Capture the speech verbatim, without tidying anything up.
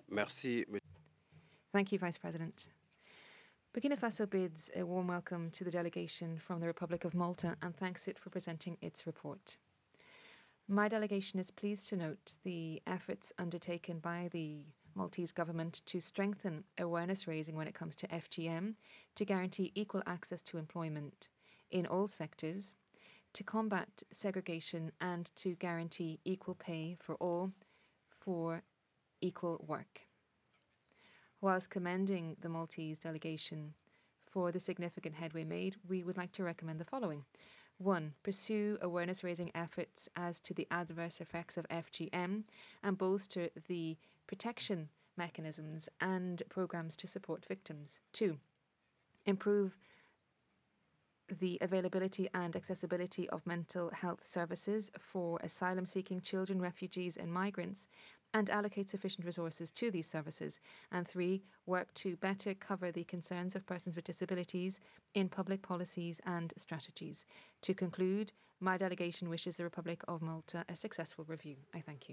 Merci. Thank you, Vice President. Burkina Faso bids a warm welcome to the delegation from the Republic of Malta and thanks it for presenting its report. My delegation is pleased to note the efforts undertaken by the Maltese government to strengthen awareness raising when it comes to F G M, to guarantee equal access to employment in all sectors, to combat segregation and to guarantee equal pay for all for equal work. Whilst commending the Maltese delegation for the significant headway made, we would like to recommend the following. One, pursue awareness raising efforts as to the adverse effects of F G M and bolster the protection mechanisms and programs to support victims. Two, improve the availability and accessibility of mental health services for asylum seeking children, refugees, and migrants, and allocate sufficient resources to these services. And three, work to better cover the concerns of persons with disabilities in public policies and strategies. To conclude, my delegation wishes the Republic of Malta a successful review. I thank you.